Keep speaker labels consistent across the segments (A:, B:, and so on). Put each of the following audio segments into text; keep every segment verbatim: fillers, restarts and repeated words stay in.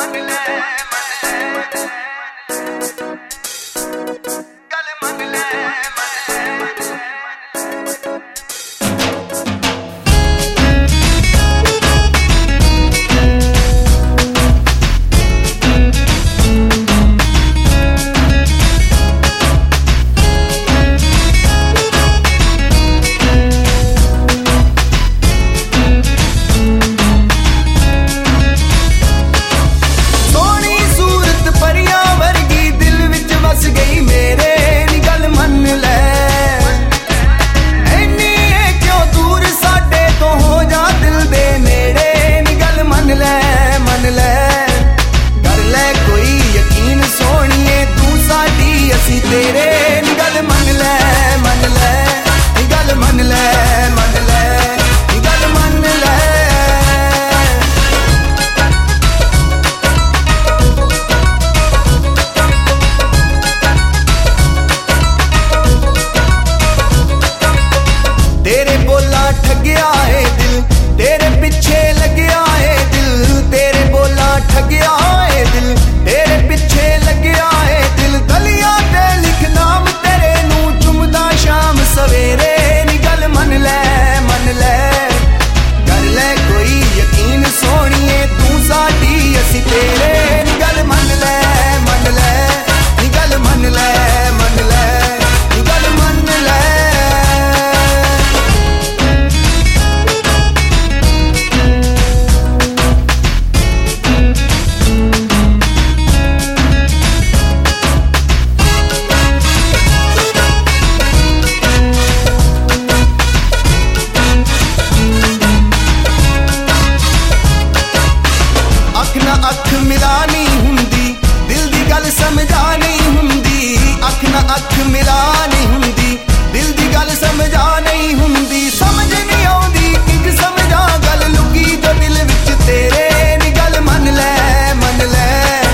A: अख मिला नहीं हुंदी दिल दी गल समझा नहीं हुंदी अख ना अख मिला नहीं हुंदी दिल दी गल समझा नहीं हुंदी समझ नहीं आउंदी किंज समझा गल लुकी जो दिल विच तेरे नी गल मन ले मन ले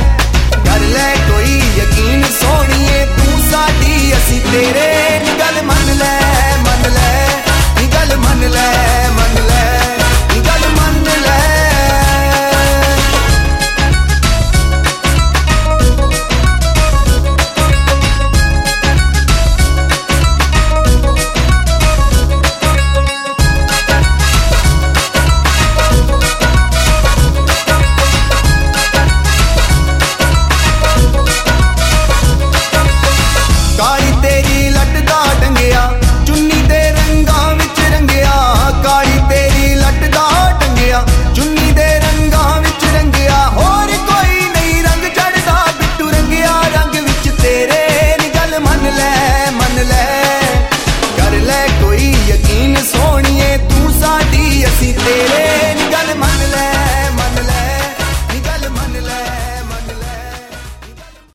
A: कर ले कोई यकीन सोहणीए तू साडी असी तेरे नी गल मन ले मन ले नी गल मन ले मन ले नी गल मन ले यकीन